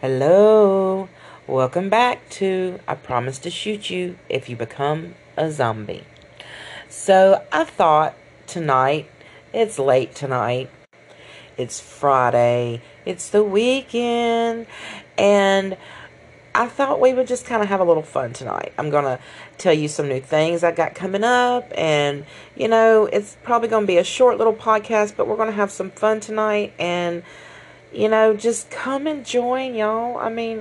Hello, welcome back to I Promise to Shoot You If You Become a Zombie. So I thought tonight, it's late tonight, it's Friday, it's the weekend, and I thought we would just kind of have a little fun tonight. I'm going to tell you some new things I got coming up, and it's probably going to be a short little podcast, but we're going to have some fun tonight, and just come and join, y'all.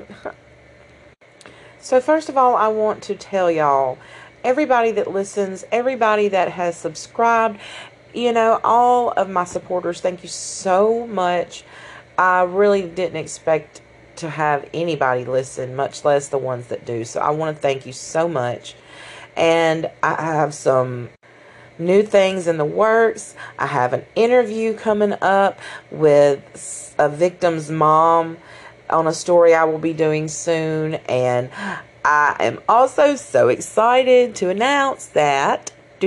So first of all, I want to tell y'all, everybody that listens, everybody that has subscribed, all of my supporters, thank you so much. I really didn't expect to have anybody listen, much less the ones that do. So I want to thank you so much. And I have some new things in the works. I have an interview coming up with a victim's mom on a story I will be doing soon. And I am also so excited to announce that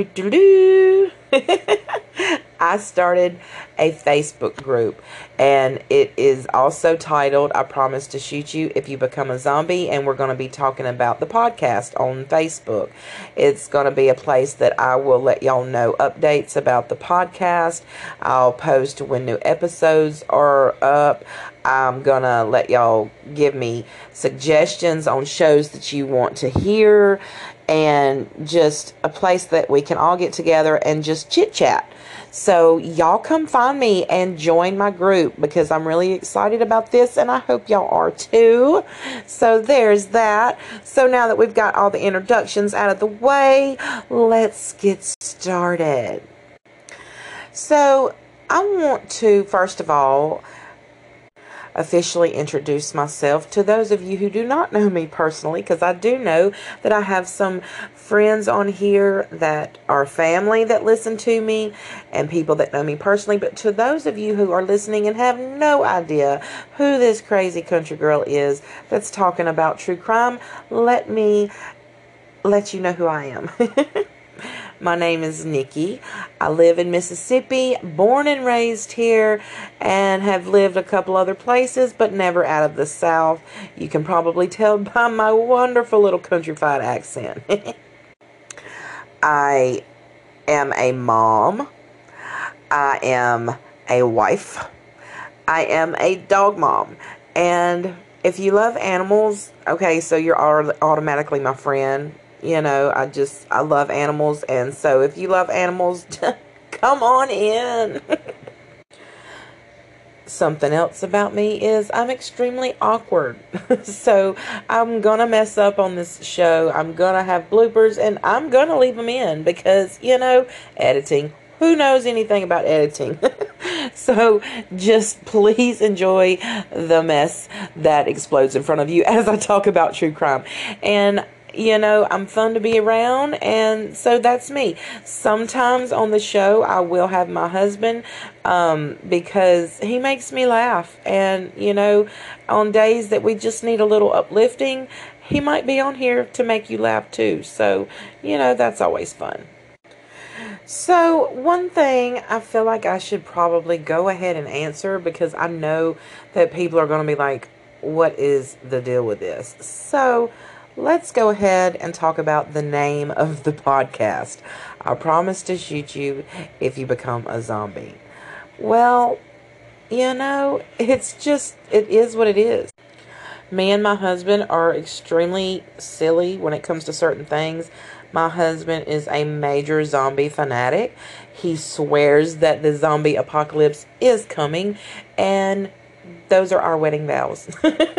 I started a Facebook group, and it is also titled I Promise to Shoot You If You Become a Zombie, and we're going to be talking about the podcast on Facebook. It's going to be a place that I will let y'all know updates about the podcast. I'll post when new episodes are up. I'm going to let y'all give me suggestions on shows that you want to hear, and just a place that we can all get together and just chit chat. So y'all come find me and join my group, because I'm really excited about this, and I hope y'all are too. So there's that. So now that we've got all the introductions out of the way, let's get started. So I want to, first of all, officially introduce myself to those of you who do not know me personally, because I do know that I have some friends on here that are family that listen to me, and people that know me personally. But to those of you who are listening and have no idea who this crazy country girl is that's talking about true crime, let me let you know who I am. My name is Nikki. I live in Mississippi, born and raised here, and have lived a couple other places, but never out of the South. You can probably tell by my wonderful little countrified accent. I am a mom. I am a wife. I am a dog mom. And if you love animals, okay, so you're automatically my friend. I love animals, and so if you love animals, come on in. Something else about me is I'm extremely awkward. So I'm going to mess up on this show. I'm going to have bloopers, and I'm going to leave them in because, editing. Who knows anything about editing? So just please enjoy the mess that explodes in front of you as I talk about true crime. And I'm fun to be around, and so that's me. Sometimes on the show, I will have my husband, because he makes me laugh. And, on days that we just need a little uplifting, he might be on here to make you laugh too. So, that's always fun. So, one thing I feel like I should probably go ahead and answer, because I know that people are going to be like, what is the deal with this? So, let's go ahead and talk about the name of the podcast. I Promise to Shoot You If You Become a Zombie. Well, it is what it is. Me and my husband are extremely silly when it comes to certain things. My husband is a major zombie fanatic. He swears that the zombie apocalypse is coming, and those are our wedding vows.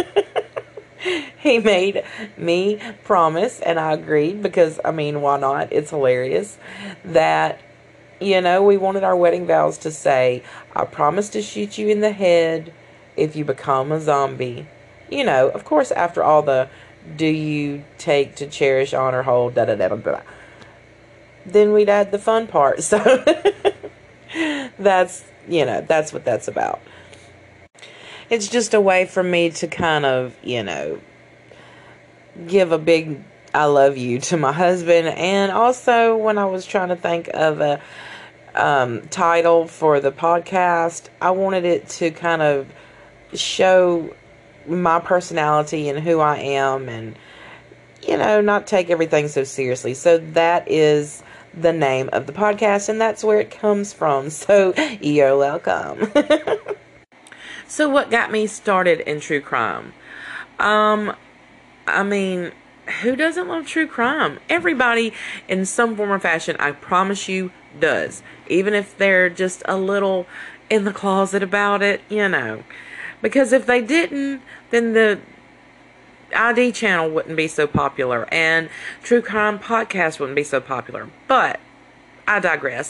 He made me promise, and I agreed because, why not? It's hilarious that, we wanted our wedding vows to say, I promise to shoot you in the head if you become a zombie. Of course, after all the do you take to cherish, honor, hold, da-da-da-da-da. Then we'd add the fun part. So that's what that's about. It's just a way for me to kind of, give a big I love you to my husband. And also, when I was trying to think of a title for the podcast, I wanted it to kind of show my personality and who I am, and, not take everything so seriously. So that is the name of the podcast, and that's where it comes from. So you're welcome. So what got me started in true crime? I mean, who doesn't love true crime? Everybody in some form or fashion, I promise you, does. Even if they're just a little in the closet about it, Because if they didn't, then the ID channel wouldn't be so popular, and true crime podcast wouldn't be so popular. But I digress.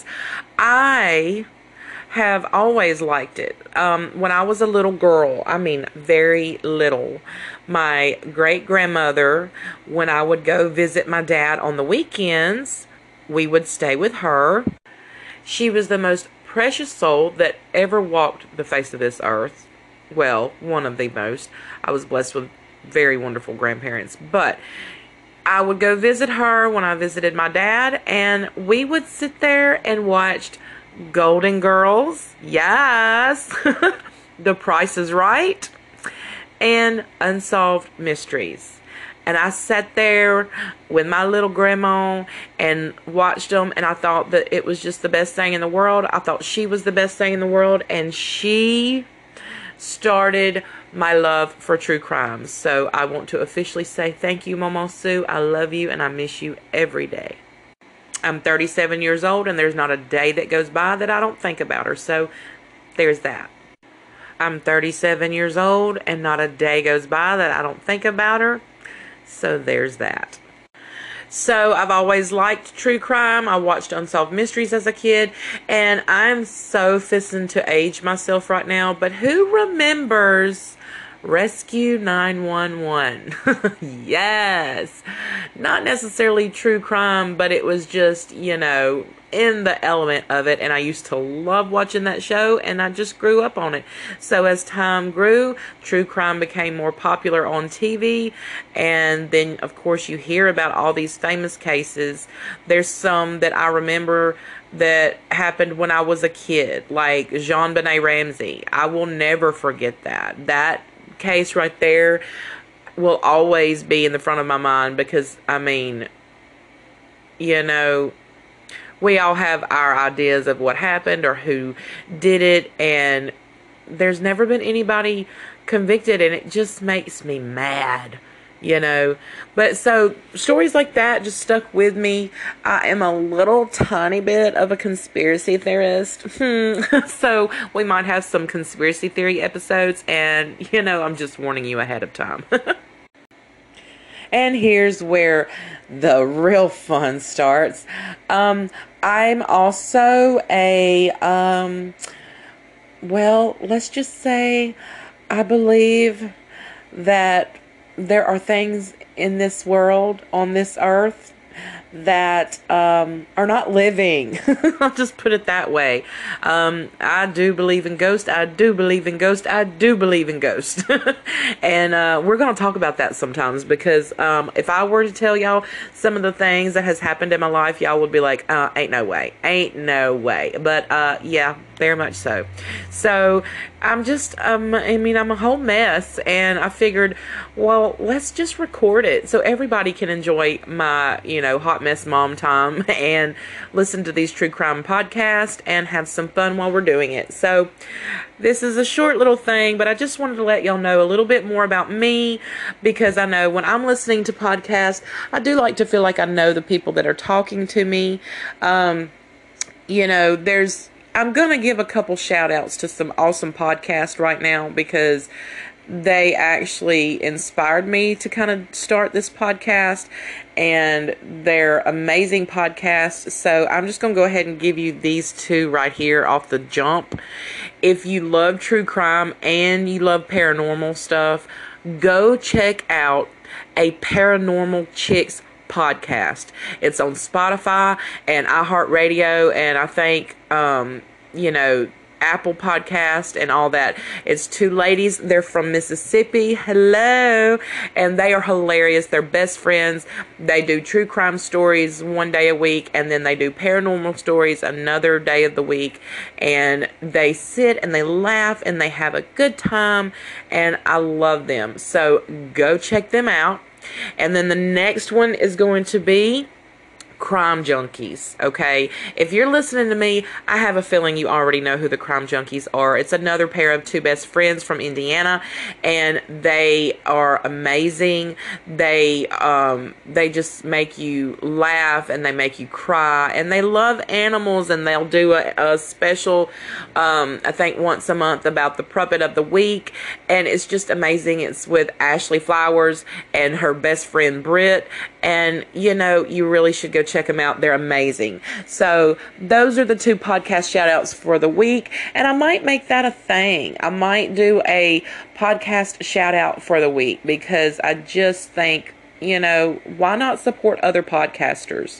I have always liked it. When I was a little girl, I mean very little, my great-grandmother, when I would go visit my dad on the weekends, we would stay with her. She was the most precious soul that ever walked the face of this earth. Well, one of the most. I was blessed with very wonderful grandparents. But I would go visit her when I visited my dad, and we would sit there and watch Golden Girls, yes, The Price is Right, and Unsolved Mysteries. And I sat there with my little grandma and watched them, and I thought that it was just the best thing in the world. I thought she was the best thing in the world, and she started my love for true crime. So I want to officially say thank you, Mama Sue. I love you, and I miss you every day. I'm 37 years old, and there's not a day that goes by that I don't think about her. So there's that. I'm 37 years old, and not a day goes by that I don't think about her. So there's that. So I've always liked true crime. I watched Unsolved Mysteries as a kid, and I'm so fisting to age myself right now. But who remembers Rescue 911? Yes. Not necessarily true crime, but it was just, in the element of it, and I used to love watching that show, and I just grew up on it. So as time grew, true crime became more popular on TV, and then of course you hear about all these famous cases. There's some that I remember that happened when I was a kid, like JonBenet Ramsey. I will never forget that case right there will always be in the front of my mind, because we all have our ideas of what happened or who did it, and there's never been anybody convicted, and it just makes me mad, But so stories like that just stuck with me. I am a little tiny bit of a conspiracy theorist. So we might have some conspiracy theory episodes, and, I'm just warning you ahead of time. And here's where the real fun starts. I'm also let's just say I believe that there are things in this world, on this earth, that are not living. I'll just put it that way. I do believe in ghosts. I do believe in ghosts. I do believe in ghosts. And we're going to talk about that sometimes, because if I were to tell y'all some of the things that has happened in my life, y'all would be like, ain't no way. Ain't no way. But yeah, very much so. So I'm just, I'm a whole mess, and I figured, well, let's just record it so everybody can enjoy my, hot mess mom time and listen to these true crime podcasts and have some fun while we're doing it. So this is a short little thing, but I just wanted to let y'all know a little bit more about me, because I know when I'm listening to podcasts, I do like to feel like I know the people that are talking to me. I'm going to give a couple shout outs to some awesome podcasts right now, because they actually inspired me to kind of start this podcast, and they're amazing podcasts. So I'm just going to go ahead and give you these two right here off the jump. If you love true crime and you love paranormal stuff, go check out a Paranormal Chicks podcast. It's on Spotify and iHeartRadio, and I think Apple Podcast and all that. It's two ladies. They're from Mississippi. Hello. And they are hilarious. They're best friends. They do true crime stories one day a week, and then they do paranormal stories another day of the week. And they sit and they laugh and they have a good time, and I love them. So go check them out. And then the next one is going to be Crime Junkies. Okay, if you're listening to me, I have a feeling you already know who the Crime Junkies are. It's another pair of two best friends from Indiana, and they are amazing. They just make you laugh, and they make you cry, and they love animals, and they'll do a special I think once a month about the puppet of the week, and it's just amazing. It's with Ashley Flowers and her best friend Britt, and you know, you really should go check them out. They're amazing. So those are the two podcast shout outs for the week, and I might make that a thing. I might do a podcast shout out for the week, because I just think, you know, why not support other podcasters?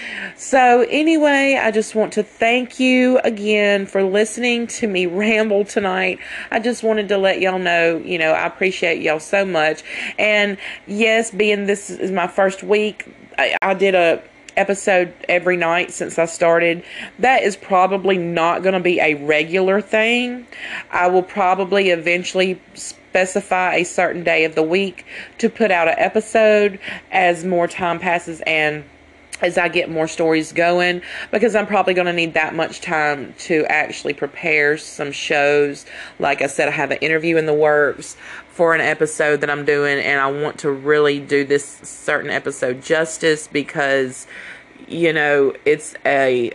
So anyway, I just want to thank you again for listening to me ramble tonight. I just wanted to let y'all know, you know, I appreciate y'all so much. And yes, being this is my first week, I did a episode every night since I started. That is probably not going to be a regular thing. I will probably eventually specify a certain day of the week to put out an episode as more time passes and as I get more stories going, because I'm probably going to need that much time to actually prepare some shows. Like I said, I have an interview in the works for an episode that I'm doing, and I want to really do this certain episode justice, because, you know, it's a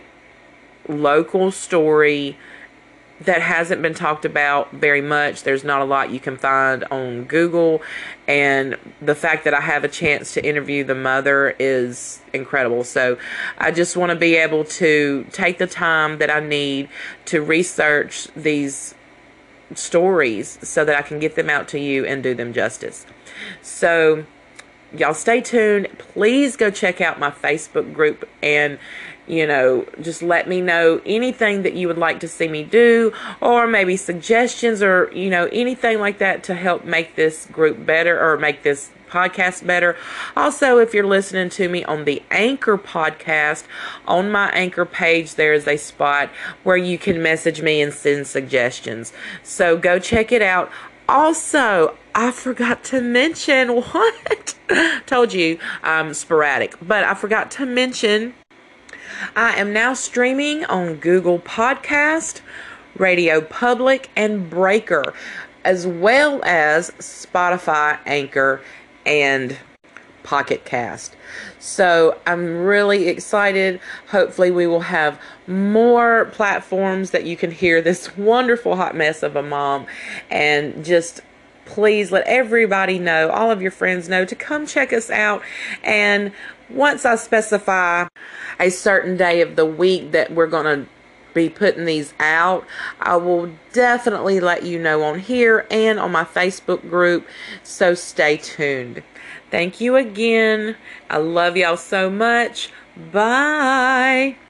local story that hasn't been talked about very much. There's not a lot you can find on Google, and the fact that I have a chance to interview the mother is incredible. So I just want to be able to take the time that I need to research these stories so that I can get them out to you and do them justice. So y'all stay tuned. Please go check out my Facebook group, and you know, just let me know anything that you would like to see me do, or maybe suggestions, or, you know, anything like that to help make this group better, or make this podcast better. Also, if you're listening to me on the Anchor podcast, on my Anchor page, there is a spot where you can message me and send suggestions. So go check it out. Also, I forgot to mention, what? Told you I'm sporadic, but I forgot to mention I am now streaming on Google Podcast, Radio Public, and Breaker, as well as Spotify, Anchor, and Pocket Cast. So I'm really excited. Hopefully we will have more platforms that you can hear this wonderful hot mess of a mom, and just please let everybody know, all of your friends know, to come check us out. And once I specify a certain day of the week that we're going to be putting these out, I will definitely let you know on here and on my Facebook group. So stay tuned. Thank you again. I love y'all so much. Bye.